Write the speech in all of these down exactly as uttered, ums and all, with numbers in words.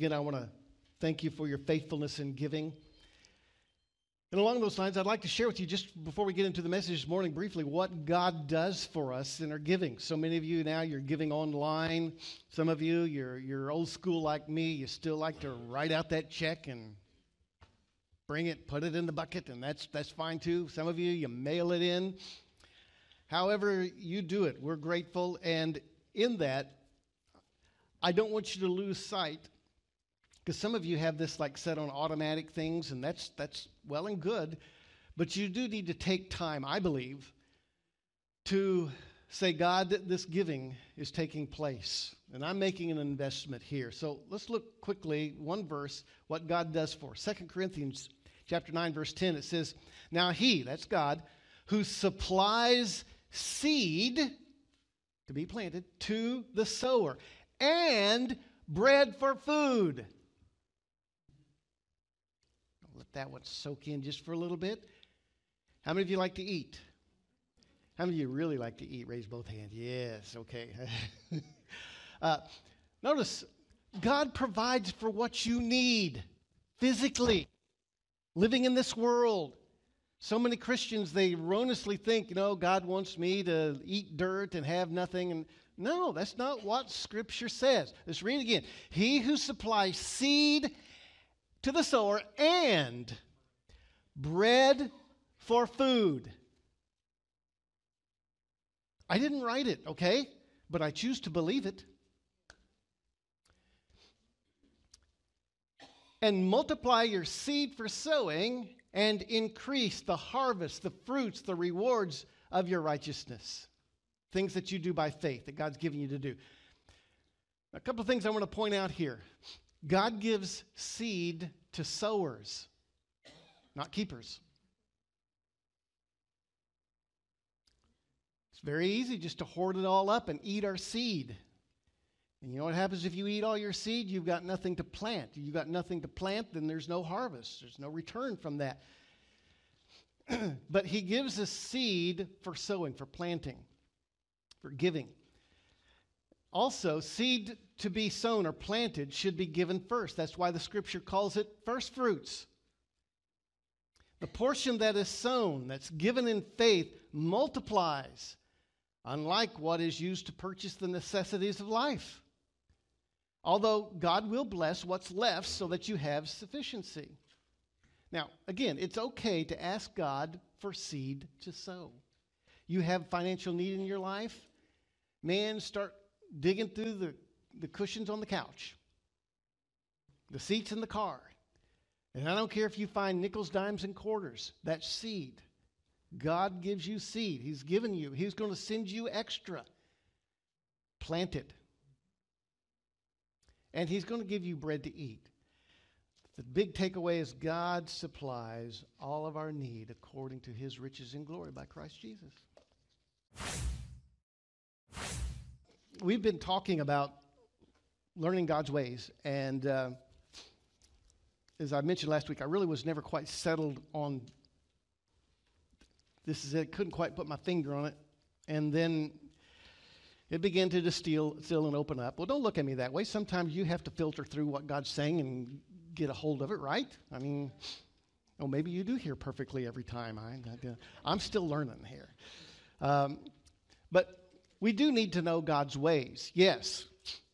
Again, I want to thank you for your faithfulness in giving. And along those lines, I'd like to share with you, just before we get into the message this morning, briefly what God does for us in our giving. So many of you now, you're giving online. Some of you, you're, you're old school like me. You still like to write out that check and bring it, put it in the bucket, and that's, that's fine too. Some of you, you mail it in. However you do it, we're grateful. And in that, I don't want you to lose sight, because some of you have this like set on automatic things, and that's that's well and good, but you do need to take time, I believe, to say, God, this giving is taking place, and I'm making an investment here. So let's look quickly, one verse, what God does for us. Second Corinthians chapter nine, verse ten, it says, now he, that's God, who supplies seed to be planted to the sower and bread for food. Let that one soak in just for a little bit. How many of you like to eat? How many of you really like to eat? Raise both hands. Yes, okay. uh, notice, God provides for what you need physically, living in this world. So many Christians, they erroneously think, you know, God wants me to eat dirt and have nothing. And no, that's not what Scripture says. Let's read it again. He who supplies seed to the sower and bread for food. I didn't write it, okay? But I choose to believe it. And multiply your seed for sowing and increase the harvest, the fruits, the rewards of your righteousness. Things that you do by faith, that God's given you to do. A couple of things I want to point out here. God gives seed to sowers, not keepers. It's very easy just to hoard it all up and eat our seed. And you know what happens if you eat all your seed? You've got nothing to plant. You've got nothing to plant, then there's no harvest. There's no return from that. But he gives us seed for sowing, for planting, for giving. Also, seed to be sown or planted should be given first. That's why the Scripture calls it first fruits. The portion that is sown, that's given in faith, multiplies, unlike what is used to purchase the necessities of life. Although God will bless what's left so that you have sufficiency. Now, again, it's okay to ask God for seed to sow. You have financial need in your life, man, start digging through the, the cushions on the couch, the seats in the car. And I don't care if you find nickels, dimes, and quarters. That's seed. God gives you seed. He's given you. He's going to send you extra. Plant it. And He's going to give you bread to eat. The big takeaway is God supplies all of our need according to His riches in glory by Christ Jesus. We've been talking about learning God's ways, and uh, as I mentioned last week, I really was never quite settled on this is it. Couldn't quite put my finger on it, and then it began to distill, distill and open up. Well, don't look at me that way. Sometimes you have to filter through what God's saying and get a hold of it, right? I mean, oh, maybe you do hear perfectly every time. I, I, I'm still learning here. Um, but we do need to know God's ways, yes.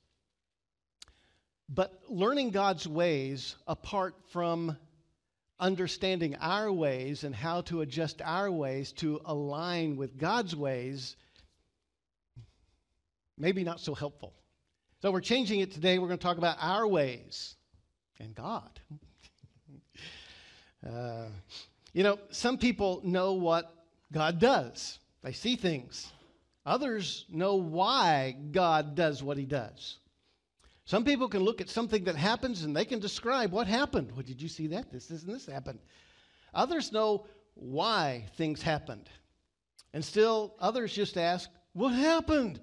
But learning God's ways apart from understanding our ways and how to adjust our ways to align with God's ways, maybe not so helpful. So we're changing it today. We're going to talk about our ways and God. uh, you know, some people know what God does. They see things. Others know why God does what He does. Some people can look at something that happens and they can describe what happened. Well, did you see that? This, this, and this happened. Others know why things happened. And still, others just ask, what happened?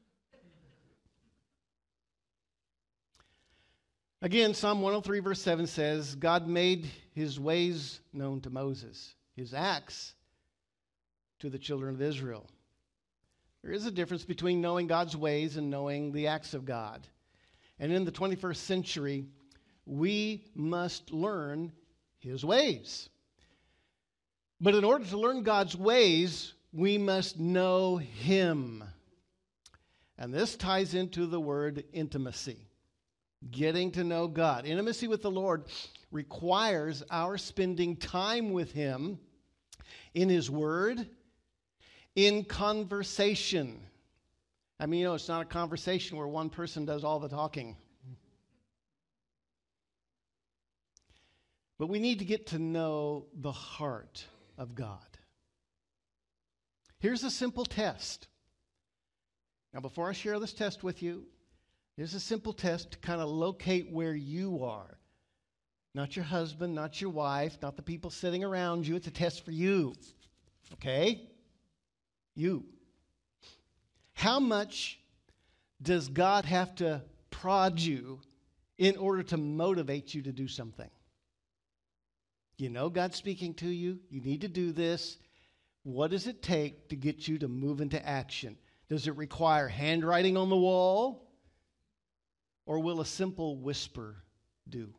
Again, Psalm one oh three verse seven says, God made His ways known to Moses, His acts to the children of Israel. There is a difference between knowing God's ways and knowing the acts of God. And in the twenty-first century, we must learn His ways. But in order to learn God's ways, we must know Him. And this ties into the word intimacy. Getting to know God. Intimacy with the Lord requires our spending time with Him in His Word, in conversation. I mean, you know, it's not a conversation where one person does all the talking. But we need to get to know the heart of God. Here's a simple test. Now, before I share this test with you, here's a simple test to kind of locate where you are. Not your husband, not your wife, not the people sitting around you. It's a test for you. Okay? You. How much does God have to prod you in order to motivate you to do something? You know God's speaking to you. You need to do this. What does it take to get you to move into action? Does it require handwriting on the wall? Or will a simple whisper do?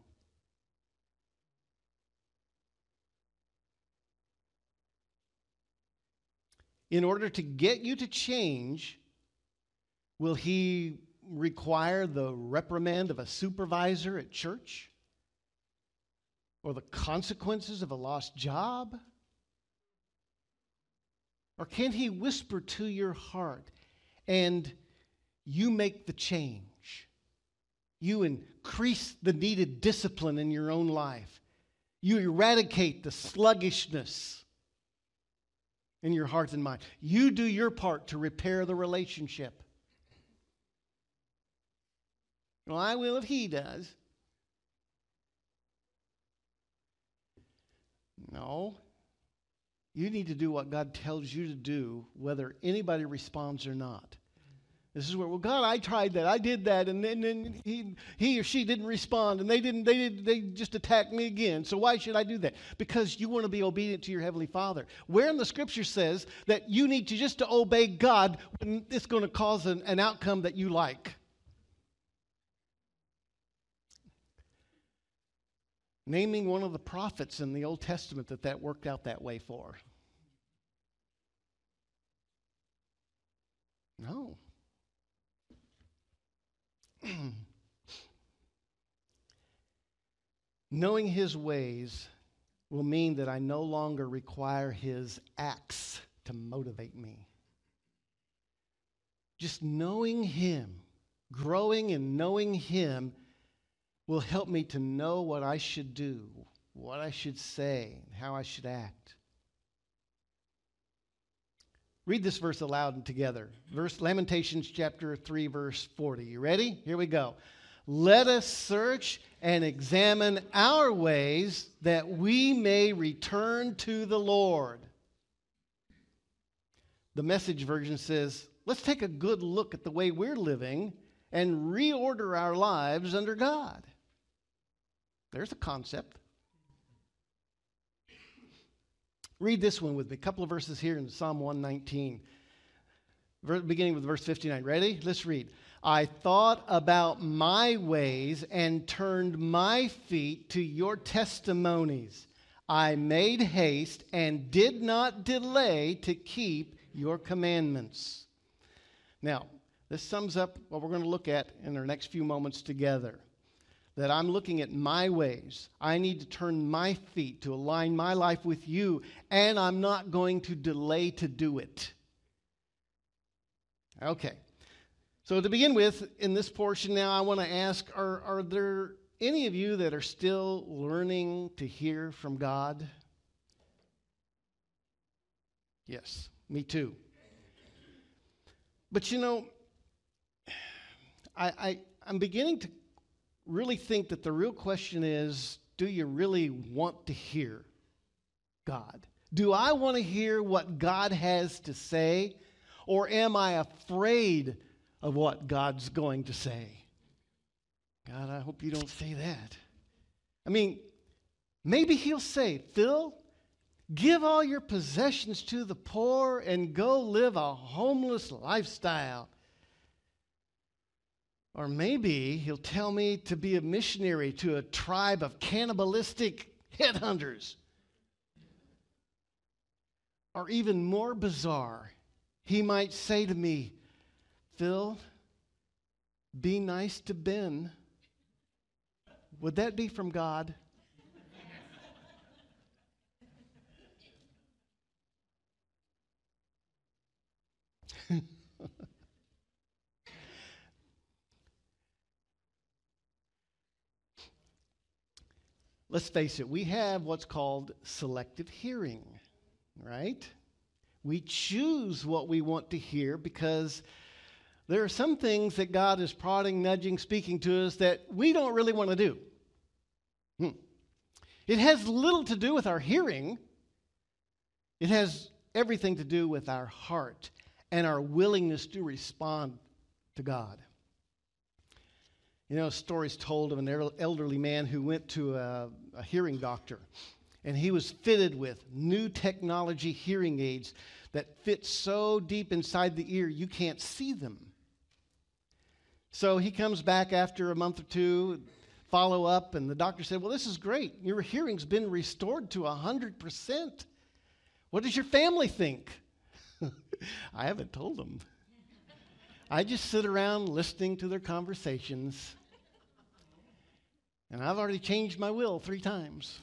In order to get you to change, will He require the reprimand of a supervisor at church? Or the consequences of a lost job? Or can He whisper to your heart and you make the change? You increase the needed discipline in your own life. You eradicate the sluggishness in your heart and mind. You do your part to repair the relationship. Well, I will if He does. No. You need to do what God tells you to do, whether anybody responds or not. This is where, well, God, I tried that, I did that, and then, then he, he or she didn't respond, and they didn't, they did, they just attacked me again. So why should I do that? Because you want to be obedient to your Heavenly Father. Where in the Scripture says that you need to just to obey God when it's going to cause an, an outcome that you like? Naming one of the prophets in the Old Testament that that worked out that way for. No. Knowing His ways will mean that I no longer require His acts to motivate me. Just knowing Him, growing in knowing Him, will help me to know what I should do, what I should say, how I should act. Read this verse aloud together. Verse Lamentations chapter three, verse forty. You ready? Here we go. Let us search and examine our ways that we may return to the Lord. The Message version says, let's take a good look at the way we're living and reorder our lives under God. There's a concept. Read this one with me. A couple of verses here in Psalm one nineteen. Beginning with verse fifty-nine. Ready? Let's read. I thought about my ways and turned my feet to your testimonies. I made haste and did not delay to keep your commandments. Now, this sums up what we're going to look at in our next few moments together. That I'm looking at my ways. I need to turn my feet to align my life with you, and I'm not going to delay to do it. Okay. So to begin with, in this portion now, I want to ask, are, are there any of you that are still learning to hear from God? Yes, me too. But you know, I, I, I'm beginning to really think that the real question is, do you really want to hear God? Do I want to hear what God has to say, or am I afraid of what God's going to say? God, I hope you don't say that. I mean, maybe He'll say, Phil, give all your possessions to the poor and go live a homeless lifestyle. Or maybe he'll tell me to be a missionary to a tribe of cannibalistic headhunters. Or even more bizarre, he might say to me, Phil, be nice to Ben. Would that be from God? Let's face it, we have what's called selective hearing, right? We choose what we want to hear because there are some things that God is prodding, nudging, speaking to us that we don't really want to do. Hmm. It has little to do with our hearing. It has everything to do with our heart and our willingness to respond to God. You know, stories told of an elderly man who went to a, a hearing doctor, and he was fitted with new technology hearing aids that fit so deep inside the ear you can't see them. So he comes back after a month or two, follow up, and the doctor said, well, this is great. Your hearing's been restored to one hundred percent. What does your family think? I haven't told them. I just sit around listening to their conversations. And I've already changed my will three times.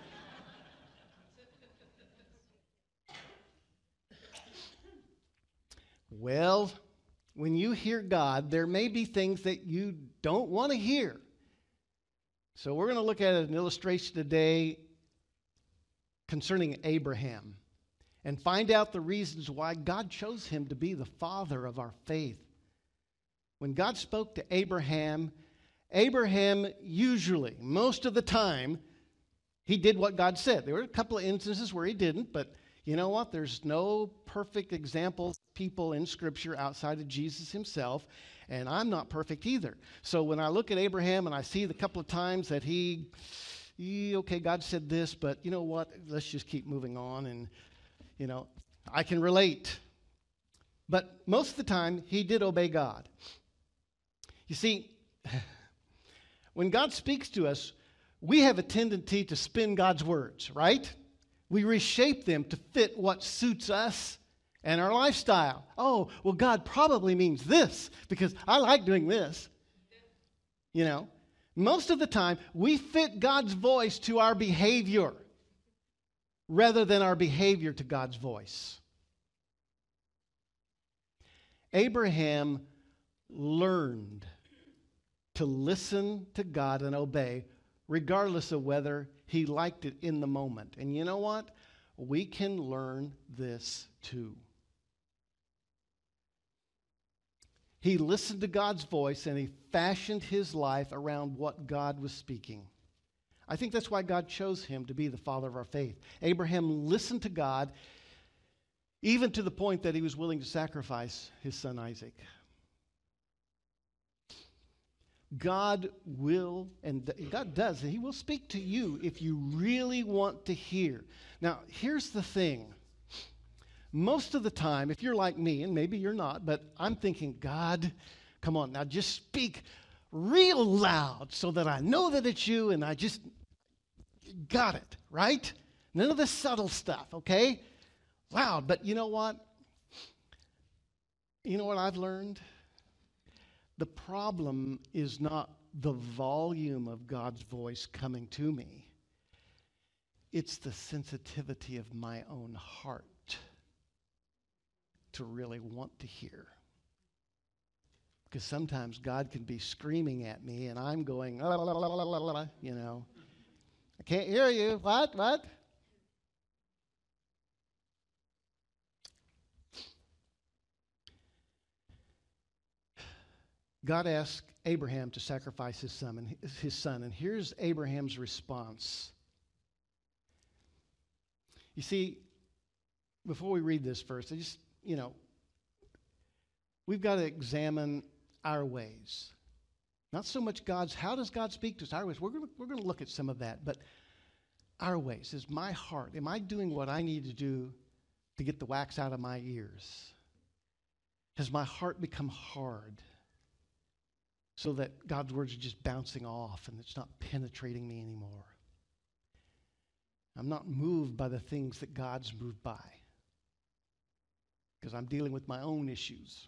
Well, when you hear God, there may be things that you don't want to hear. So we're going to look at an illustration today concerning Abraham and find out the reasons why God chose him to be the father of our faith. When God spoke to Abraham, Abraham usually, most of the time, he did what God said. There were a couple of instances where he didn't, but you know what? There's no perfect examples of people in Scripture outside of Jesus himself, and I'm not perfect either. So when I look at Abraham and I see the couple of times that he, he okay, God said this, but you know what? Let's just keep moving on, and, you know, I can relate. But most of the time, he did obey God. You see, when God speaks to us, we have a tendency to spin God's words, right? We reshape them to fit what suits us and our lifestyle. Oh, well, God probably means this because I like doing this. You know, most of the time, we fit God's voice to our behavior rather than our behavior to God's voice. Abraham learned to listen to God and obey, regardless of whether he liked it in the moment. And you know what? We can learn this too. He listened to God's voice and he fashioned his life around what God was speaking. I think that's why God chose him to be the father of our faith. Abraham listened to God even to the point that he was willing to sacrifice his son Isaac. God will, and God does, and he will speak to you if you really want to hear. Now, here's the thing. Most of the time, if you're like me, and maybe you're not, but I'm thinking, God, come on, now just speak real loud so that I know that it's you and I just got it, right? None of the subtle stuff, okay? Loud, but you know what? You know what I've learned? The problem is not the volume of God's voice coming to me. It's the sensitivity of my own heart to really want to hear. Because sometimes God can be screaming at me and I'm going, la, la, la, la, la, la, la, you know, I can't hear you. What? What? God asked Abraham to sacrifice his son, and his son, and here's Abraham's response. You see, before we read this first, I just, you know, we've got to examine our ways. Not so much God's, how does God speak to us? Our ways. We're going we're going to look at some of that, but our ways. Is my heart, am I doing what I need to do to get the wax out of my ears? Has my heart become hard? so that God's words are just bouncing off and it's not penetrating me anymore. I'm not moved by the things that God's moved by because I'm dealing with my own issues.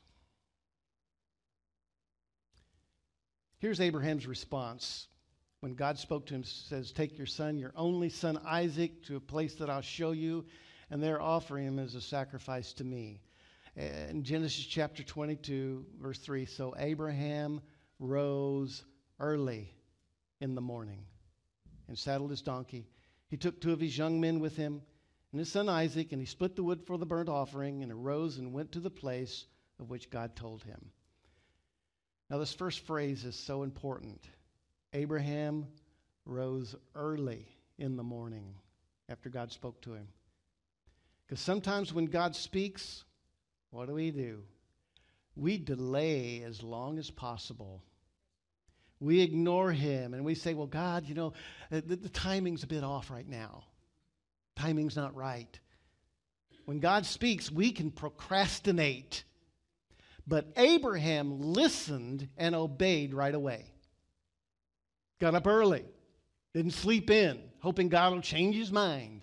Here's Abraham's response. When God spoke to him, says, take your son, your only son Isaac, to a place that I'll show you, and there offer him as a sacrifice to me. In Genesis chapter twenty-two, verse three, so Abraham rose early in the morning and saddled his donkey. He took two of his young men with him and his son Isaac, and he split the wood for the burnt offering and arose and went to the place of which God told him. Now, this first phrase is so important. Abraham rose early in the morning after God spoke to him. Because sometimes when God speaks, what do we do? We delay as long as possible. We ignore him and we say, well, God, you know, the, the timing's a bit off right now. Timing's not right. When God speaks, we can procrastinate. But Abraham listened and obeyed right away. Got up early. Didn't sleep in, hoping God will change his mind.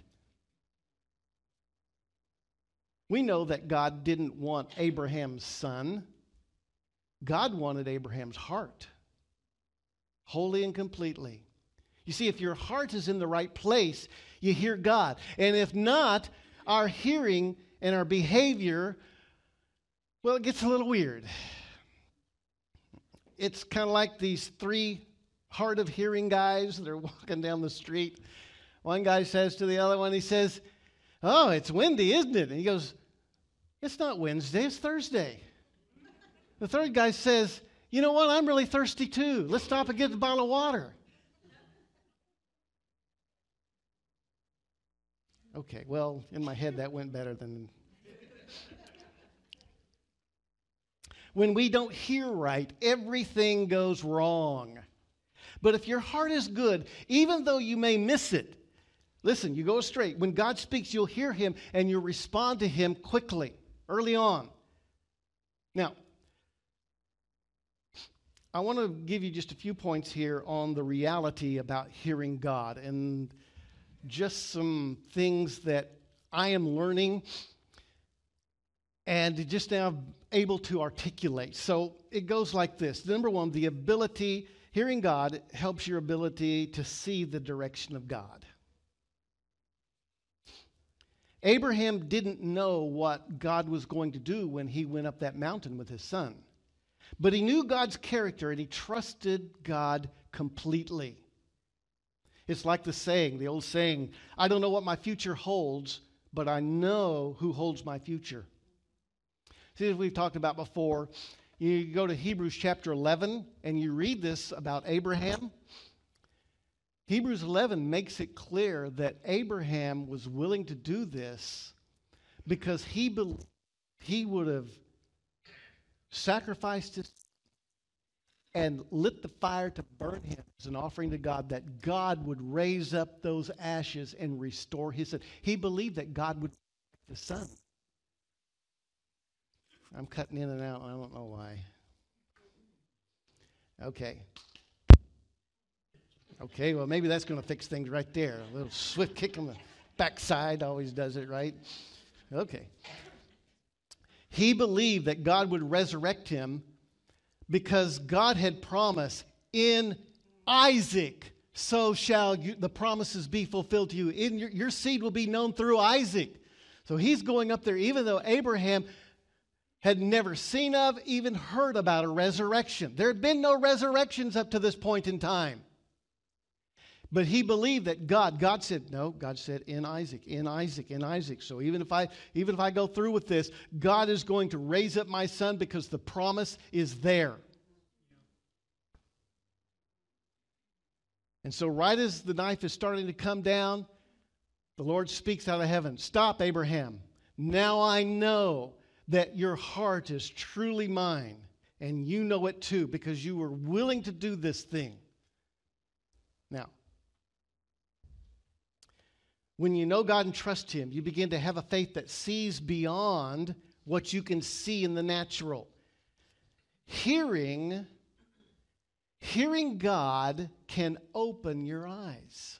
We know that God didn't want Abraham's son. God wanted Abraham's heart, wholly and completely. You see, if your heart is in the right place, you hear God. And if not, our hearing and our behavior, well, it gets a little weird. It's kind of like these three hard of hearing guys that are walking down the street. One guy says to the other one, he says, oh, it's windy, isn't it? And he goes, it's not Wednesday, it's Thursday. The third guy says, you know what, I'm really thirsty too. Let's stop and get a bottle of water. Okay, well, in my head that went better than... When we don't hear right, everything goes wrong. But if your heart is good, even though you may miss it, listen, you go straight. When God speaks, you'll hear him and you'll respond to him quickly, early on. Now, I want to give you just a few points here on the reality about hearing God and just some things that I am learning and just now able to articulate. So it goes like this. Number one, the ability, hearing God helps your ability to see the direction of God. Abraham didn't know what God was going to do when he went up that mountain with his son. But he knew God's character and he trusted God completely. It's like the saying, the old saying, I don't know what my future holds, but I know who holds my future. See, as we've talked about before, you go to Hebrews chapter eleven and you read this about Abraham. Hebrews eleven makes it clear that Abraham was willing to do this because he believed he would have sacrificed his and lit the fire to burn him as an offering to God, that God would raise up those ashes and restore his son. He believed that God would protect the son. I'm cutting in and out. I don't know why. Okay. Okay, well, maybe that's going to fix things right there. A little swift kick on the backside always does it, right? Okay. He believed that God would resurrect him because God had promised, in Isaac, so shall you, the promises be fulfilled to you. In your, your seed will be known through Isaac. So he's going up there, even though Abraham had never seen of, even heard about a resurrection. There had been no resurrections up to this point in time. But he believed that God, God said, no, God said, in Isaac, in Isaac, in Isaac. So even if I, even if I go through with this, God is going to raise up my son because the promise is there. And so right as the knife is starting to come down, the Lord speaks out of heaven, stop, Abraham. Now I know that your heart is truly mine, and you know it too, because you were willing to do this thing. Now, when you know God and trust him, you begin to have a faith that sees beyond what you can see in the natural. Hearing hearing God can open your eyes.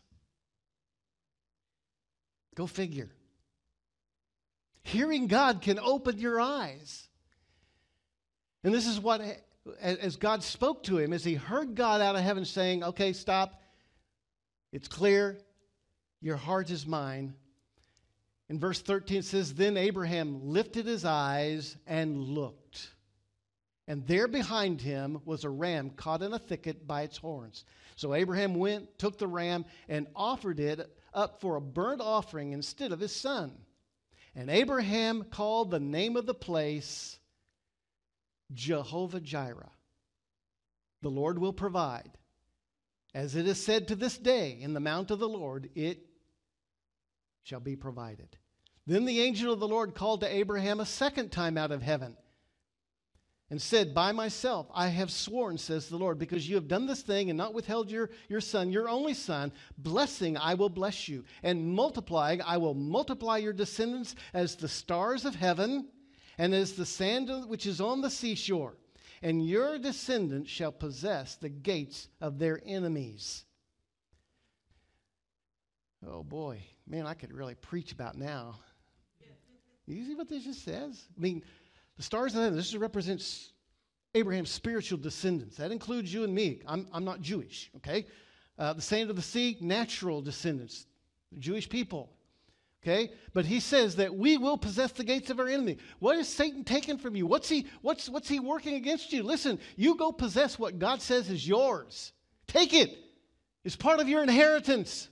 Go figure. Hearing God can open your eyes. And this is what, as God spoke to him, as he heard God out of heaven saying, okay, stop. It's clear. Your heart is mine. In verse thirteen it says, then Abraham lifted his eyes and looked. And there behind him was a ram caught in a thicket by its horns. So Abraham went, took the ram, and offered it up for a burnt offering instead of his son. And Abraham called the name of the place Jehovah-Jireh. The Lord will provide. As it is said to this day, in the mount of the Lord, it shall be provided. Then the angel of the Lord called to Abraham a second time out of heaven and said, by myself I have sworn, says the Lord, because you have done this thing and not withheld your, your son, your only son, blessing I will bless you, and multiplying I will multiply your descendants as the stars of heaven and as the sand which is on the seashore. And your descendants shall possess the gates of their enemies. Oh boy, man, I could really preach about now. You see what this just says? I mean, the stars of heaven, this represents Abraham's spiritual descendants. That includes you and me. I'm, I'm not Jewish, okay? Uh, the sand of the sea, natural descendants, the Jewish people, okay? But he says that we will possess the gates of our enemy. What is Satan taking from you? What's he, what's, what's he working against you? Listen, you go possess what God says is yours. Take it. It's part of your inheritance.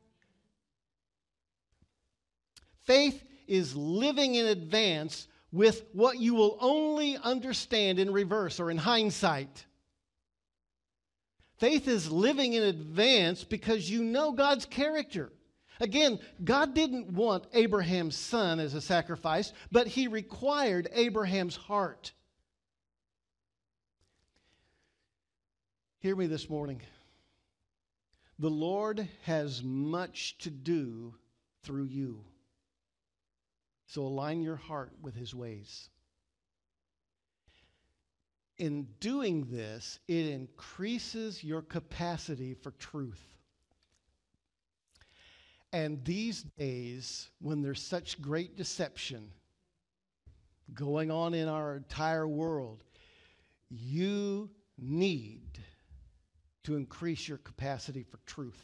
Faith is living in advance with what you will only understand in reverse or in hindsight. Faith is living in advance because you know God's character. Again, God didn't want Abraham's son as a sacrifice, but he required Abraham's heart. Hear me this morning. The Lord has much to do through you. So align your heart with his ways. In doing this, it increases your capacity for truth. And these days, when there's such great deception going on in our entire world, you need to increase your capacity for truth.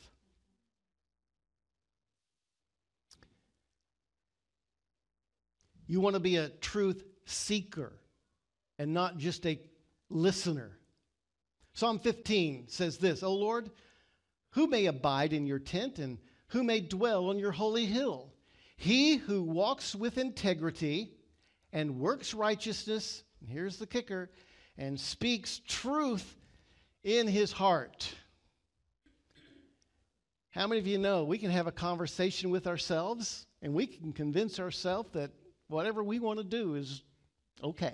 You want to be a truth seeker and not just a listener. Psalm fifteen says this, O Lord, who may abide in your tent and who may dwell on your holy hill? He who walks with integrity and works righteousness, and here's the kicker, and speaks truth in his heart. How many of you know we can have a conversation with ourselves and we can convince ourselves that whatever we want to do is okay,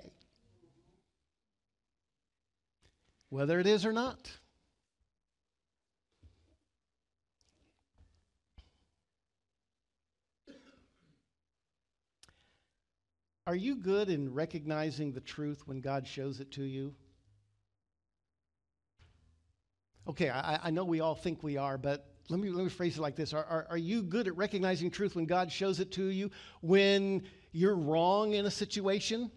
whether it is or not. Are you good in recognizing the truth when God shows it to you? Okay, I, I know we all think we are, but let me, let me phrase it like this. Are, are, are you good at recognizing truth when God shows it to you when you're wrong in a situation?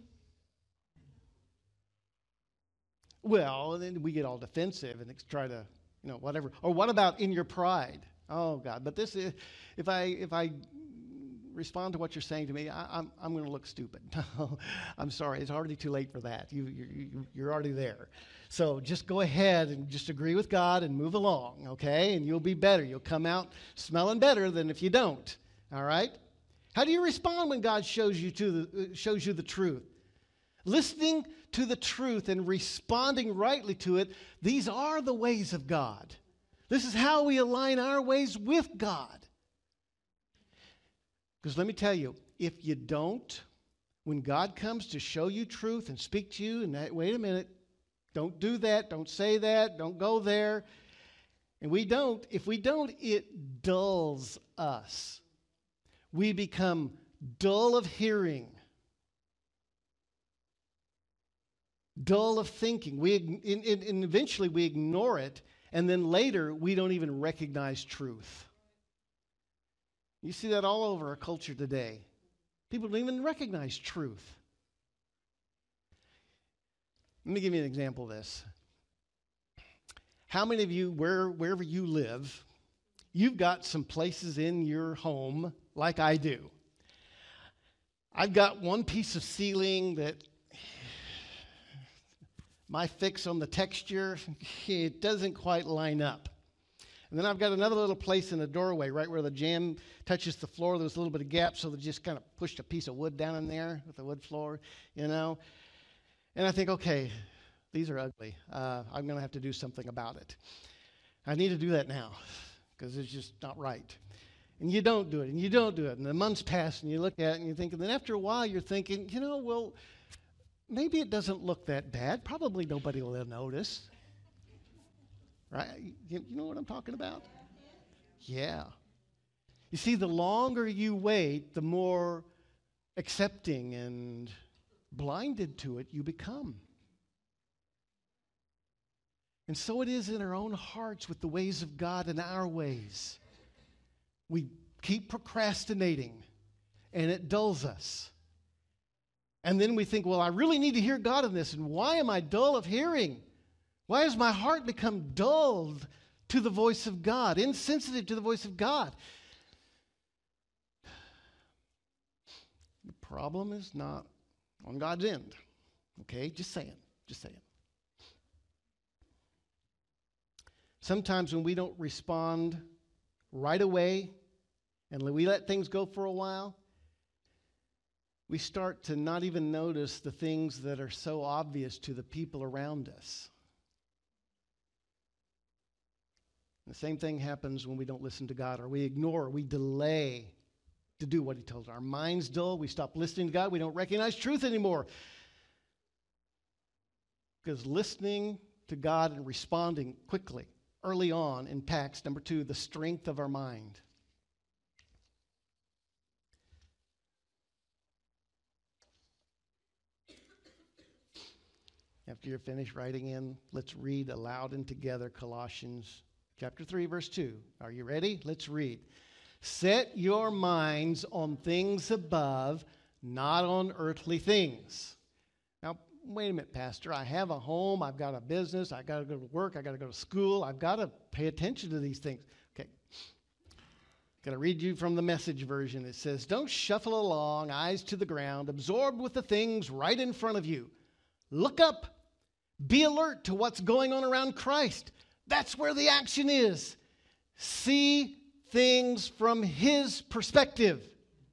Well, then we get all defensive and try to, you know, whatever. Or what about in your pride? Oh, God, but this is, if I, if I respond to what you're saying to me, I, I'm, I'm going to look stupid. No, I'm sorry. It's already too late for that. You, you, you're already there. So just go ahead and just agree with God and move along, okay? And you'll be better. You'll come out smelling better than if you don't, all right? How do you respond when God shows you, to the, uh, shows you the truth? Listening to the truth and responding rightly to it, these are the ways of God. This is how we align our ways with God. Because let me tell you, if you don't, when God comes to show you truth and speak to you, and that, wait a minute, don't do that, don't say that, don't go there. And we don't, if we don't, it dulls us. We become dull of hearing, dull of thinking. We, and, and eventually we ignore it, and then later we don't even recognize truth. You see that all over our culture today. People don't even recognize truth. Let me give you an example of this. How many of you, where, wherever you live, you've got some places in your home like I do? I've got one piece of ceiling that my fix on the texture, it doesn't quite line up. And then I've got another little place in the doorway right where the jamb touches the floor. There's a little bit of gap, so they just kind of pushed a piece of wood down in there with the wood floor, you know. And I think, okay, these are ugly. Uh, I'm going to have to do something about it. I need to do that now because it's just not right. And you don't do it, and you don't do it. And the months pass, and you look at it, and you think, and then after a while, you're thinking, you know, well, maybe it doesn't look that bad. Probably nobody will notice. Right? You, you know what I'm talking about? Yeah. You see, the longer you wait, the more accepting and blinded to it you become. And so it is in our own hearts with the ways of God and our ways. We keep procrastinating, and it dulls us. And then we think, well, I really need to hear God in this, and why am I dull of hearing? Why has my heart become dulled to the voice of God, insensitive to the voice of God? The problem is not on God's end. Okay, just saying, just saying. Sometimes when we don't respond right away and we let things go for a while, we start to not even notice the things that are so obvious to the people around us. The same thing happens when we don't listen to God, or we ignore, or we delay to do what He tells us. Our mind's dull. We stop listening to God. We don't recognize truth anymore. Because listening to God and responding quickly, early on, impacts, number two, the strength of our mind. After you're finished writing in, let's read aloud and together Colossians chapter three, verse two. Are you ready? Let's read. Set your minds on things above, not on earthly things. Now, wait a minute, Pastor. I have a home. I've got a business. I've got to go to work. I've got to go to school. I've got to pay attention to these things. Okay. Going to read you from the Message version. It says, don't shuffle along, eyes to the ground, absorbed with the things right in front of you. Look up. Be alert to what's going on around Christ. That's where the action is. See things from His perspective.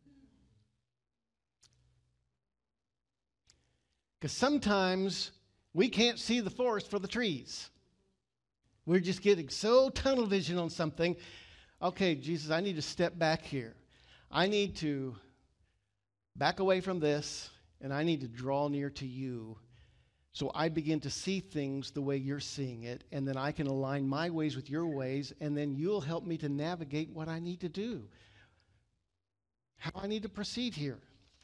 Because sometimes we can't see the forest for the trees. We're just getting so tunnel vision on something. Okay, Jesus, I need to step back here. I need to back away from this, and I need to draw near to You. So I begin to see things the way You're seeing it, and then I can align my ways with Your ways, and then You'll help me to navigate what I need to do, how I need to proceed here.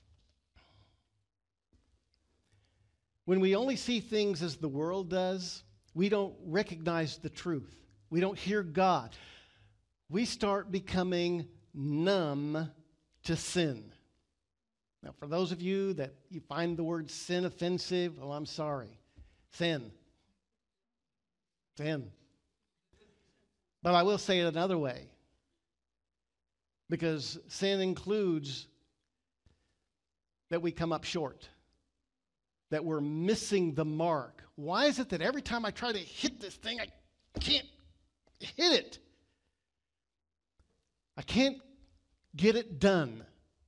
When we only see things as the world does, we don't recognize the truth. We don't hear God. We start becoming numb to sin. Now, for those of you that you find the word sin offensive, oh, I'm sorry. Sin. Sin. But I will say it another way. Because sin includes that we come up short. That we're missing the mark. Why is it that every time I try to hit this thing, I can't hit it? I can't get it done.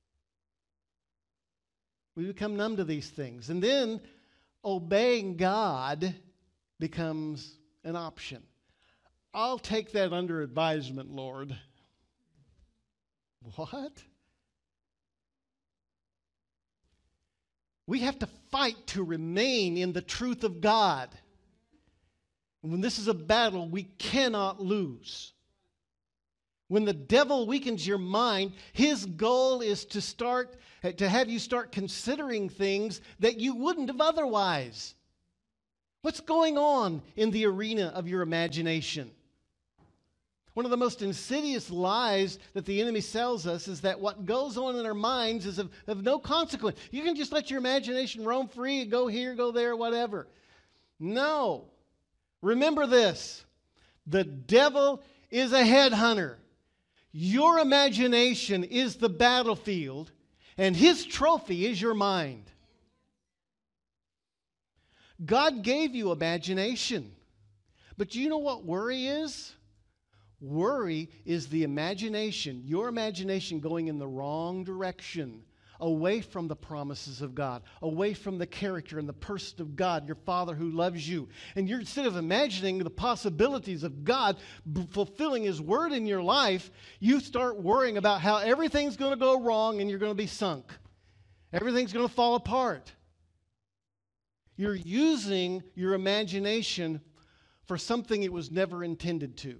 We become numb to these things. And then obeying God becomes an option. I'll take that under advisement, Lord. What? We have to fight to remain in the truth of God. And when this is a battle, we cannot lose. When the devil weakens your mind, his goal is to start to have you start considering things that you wouldn't have otherwise. What's going on in the arena of your imagination? One of the most insidious lies that the enemy sells us is that what goes on in our minds is of, of no consequence. You can just let your imagination roam free and go here, go there, whatever. No. Remember this. The devil is a headhunter. Your imagination is the battlefield, and his trophy is your mind. God gave you imagination. But do you know what worry is? Worry is the imagination, your imagination going in the wrong direction, away from the promises of God, away from the character and the person of God, your Father who loves you. And you're, instead of imagining the possibilities of God b- fulfilling His word in your life, you start worrying about how everything's going to go wrong and you're going to be sunk. Everything's going to fall apart. You're using your imagination for something it was never intended to.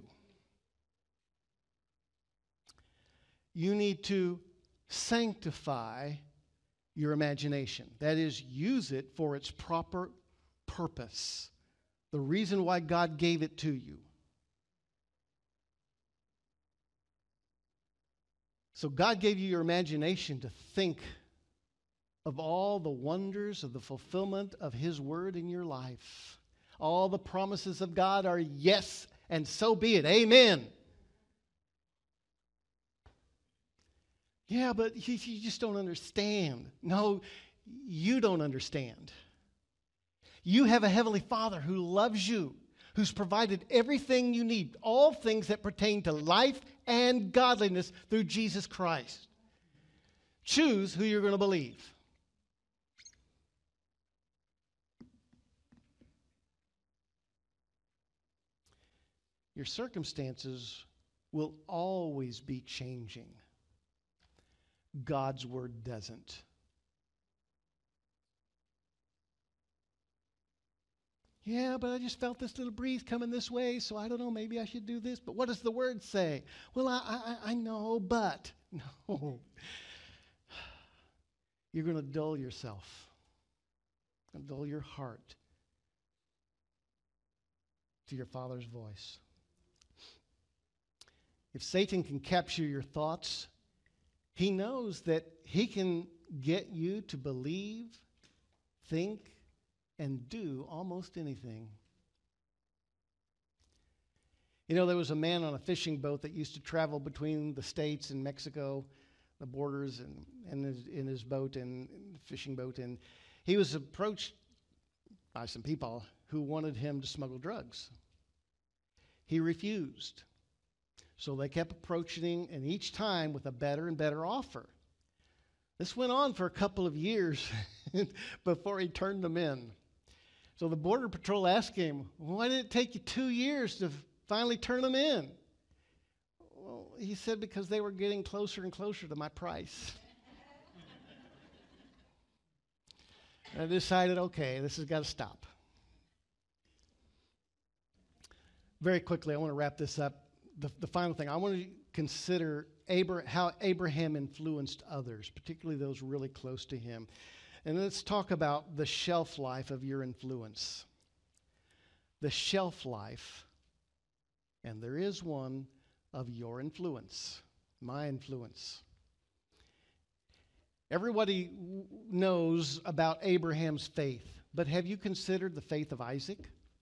You need to sanctify your imagination. That is, use it for its proper purpose. The reason why God gave it to you. So God gave you your imagination to think of all the wonders of the fulfillment of His word in your life. All the promises of God are yes, and so be it. Amen. Yeah, but you, you just don't understand. No, you don't understand. You have a Heavenly Father who loves you, who's provided everything you need, all things that pertain to life and godliness through Jesus Christ. Choose who you're going to believe. Your circumstances will always be changing. God's word doesn't. Yeah, but I just felt this little breeze coming this way, so I don't know, maybe I should do this. But what does the word say? Well, I, I, I know, but. No. You're going to dull yourself. And dull your heart to your Father's voice. If Satan can capture your thoughts, he knows that he can get you to believe, think, and do almost anything. You know, there was a man on a fishing boat that used to travel between the States and Mexico, the borders, and, and his, in his boat and fishing boat, and he was approached by some people who wanted him to smuggle drugs. He refused. So they kept approaching him, and each time with a better and better offer. This went on for a couple of years before he turned them in. So the Border Patrol asked him, why did it take you two years to finally turn them in? Well, he said, because they were getting closer and closer to my price. I decided, okay, this has got to stop. Very quickly, I want to wrap this up. The, the final thing, I want to consider Abra- how Abraham influenced others, particularly those really close to him. And let's talk about the shelf life of your influence. The shelf life, and there is one, of your influence, my influence. Everybody w- knows about Abraham's faith, but have you considered the faith of Isaac?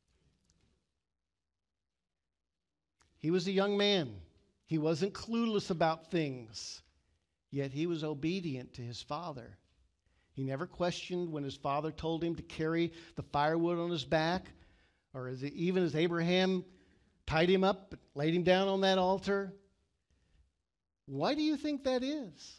He was a young man. He wasn't clueless about things, yet he was obedient to his father. He never questioned when his father told him to carry the firewood on his back, or as even as Abraham tied him up, laid him down on that altar. Why do you think that is?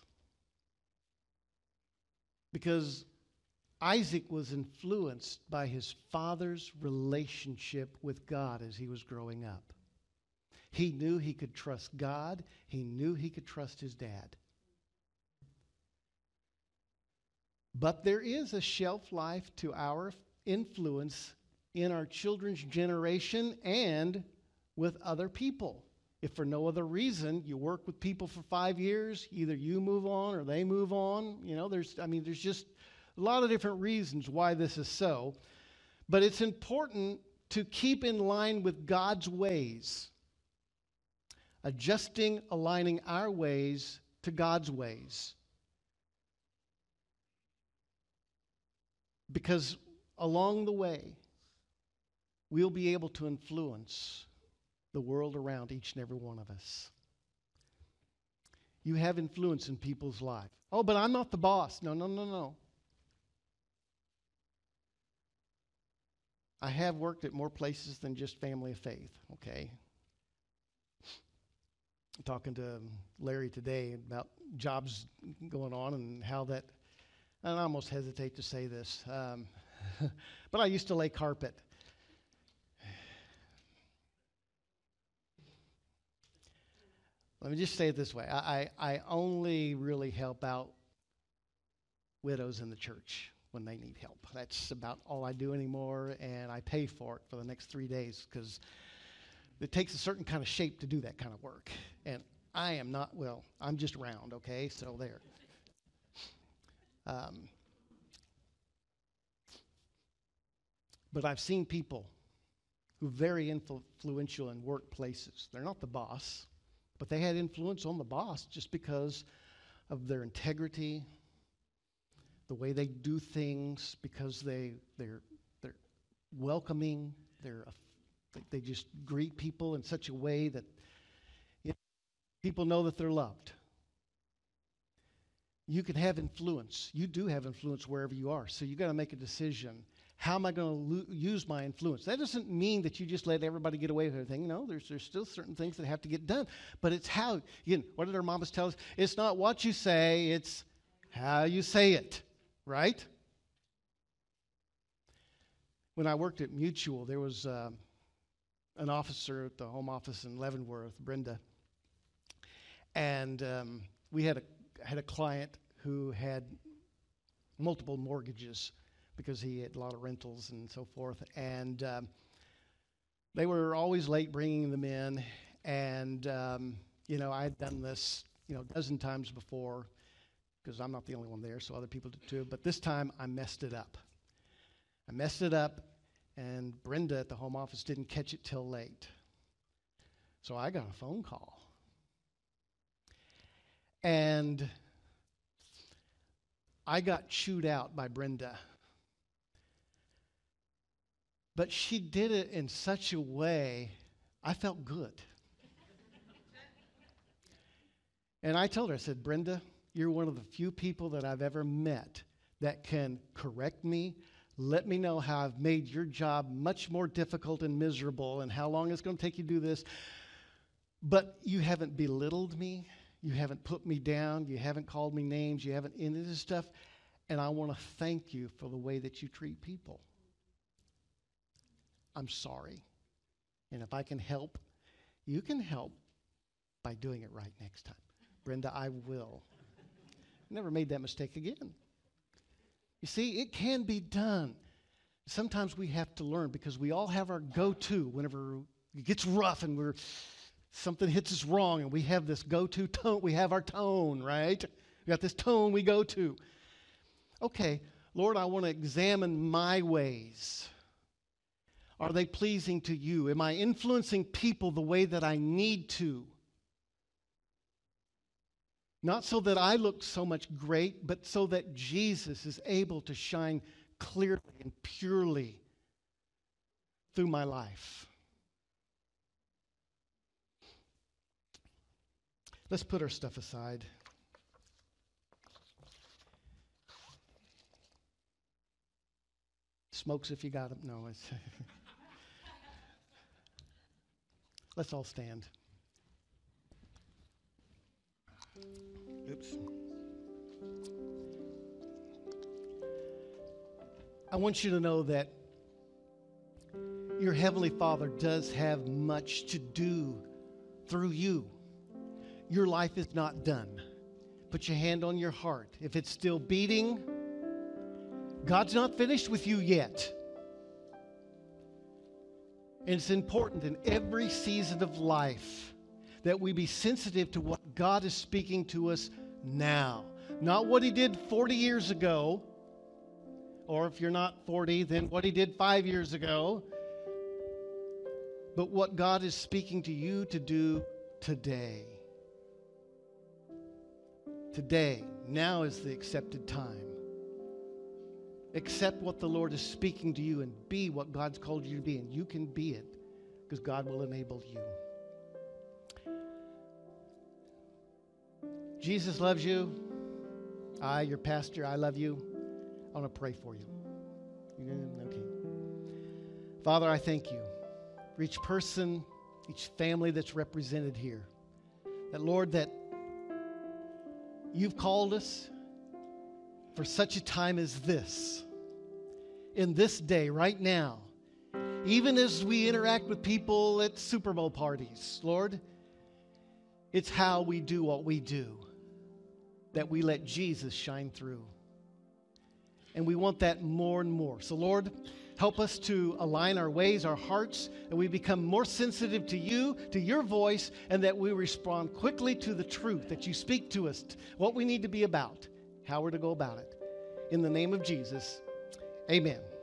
Because Isaac was influenced by his father's relationship with God as he was growing up. He knew he could trust God. He knew he could trust his dad. But there is a shelf life to our influence in our children's generation and with other people. If for no other reason, you work with people for five years, either you move on or they move on. You know, there's, I mean, there's just a lot of different reasons why this is so. But it's important to keep in line with God's ways, adjusting, aligning our ways to God's ways. Because along the way, we'll be able to influence the world around each and every one of us. You have influence in people's lives. Oh, but I'm not the boss. No, no, no, no. I have worked at more places than just Family of Faith, okay? I'm talking to Larry today about jobs going on and how that, and I almost hesitate to say this, um, but I used to lay carpet. Let me just say it this way. I, I only really help out widows in the church when they need help. That's about all I do anymore, and I pay for it for the next three days because it takes a certain kind of shape to do that kind of work. And I am not, well, I'm just round, okay? So there. Um, but I've seen people who are very influ- influential in workplaces. They're not the boss, but they had influence on the boss just because of their integrity, the way they do things, because they they're they're welcoming. They're they just greet people in such a way that you know, people know that they're loved. You can have influence. You do have influence wherever you are. So you got to make a decision. How am I going to lo- use my influence? That doesn't mean that you just let everybody get away with everything. No, there's there's still certain things that have to get done. But it's how, again, what did our mamas tell us? It's not what you say, it's how you say it, right? When I worked at Mutual, there was uh, an officer at the home office in Leavenworth, Brenda. And um, we had a had a client who had multiple mortgages, because he had a lot of rentals and so forth. And um, they were always late bringing them in. And, um, you know, I had done this, you know, a dozen times before, because I'm not the only one there, so other people did too. But this time I messed it up. I messed it up, and Brenda at the home office didn't catch it till late. So I got a phone call. And I got chewed out by Brenda. But she did it in such a way, I felt good. And I told her, I said, Brenda, you're one of the few people that I've ever met that can correct me, let me know how I've made your job much more difficult and miserable and how long it's going to take you to do this. But you haven't belittled me. You haven't put me down. You haven't called me names. You haven't any of this stuff. And I want to thank you for the way that you treat people. I'm sorry. And if I can help, you can help by doing it right next time. Brenda, I will. Never made that mistake again. You see, it can be done. Sometimes we have to learn because we all have our go-to whenever it gets rough and we're something hits us wrong and we have this go-to tone. We have our tone, right? We got this tone we go to. Okay, Lord, I want to examine my ways. Are they pleasing to you? Am I influencing people the way that I need to? Not so that I look so much great, but so that Jesus is able to shine clearly and purely through my life. Let's put our stuff aside. Smokes if you got them. No, it's... Let's all stand. Oops. I want you to know that your Heavenly Father does have much to do through you. Your life is not done. Put your hand on your heart. If it's still beating, God's not finished with you yet. And it's important in every season of life that we be sensitive to what God is speaking to us now. Not what He did forty years ago, Or if you're not forty, then what he did five years ago. But what God is speaking to you to do today. Today, now is the accepted time. Accept what the Lord is speaking to you and be what God's called you to be. And you can be it because God will enable you. Jesus loves you. I, your pastor, I love you. I want to pray for you. Okay. Father, I thank you for each person, each family that's represented here. That, Lord, that you've called us for such a time as this. In this day, right now, even as we interact with people at Super Bowl parties, Lord, it's how we do what we do, that we let Jesus shine through. And we want that more and more. So, Lord, help us to align our ways, our hearts, and we become more sensitive to you, to your voice, and that we respond quickly to the truth, that you speak to us, what we need to be about, how we're to go about it. In the name of Jesus, amen.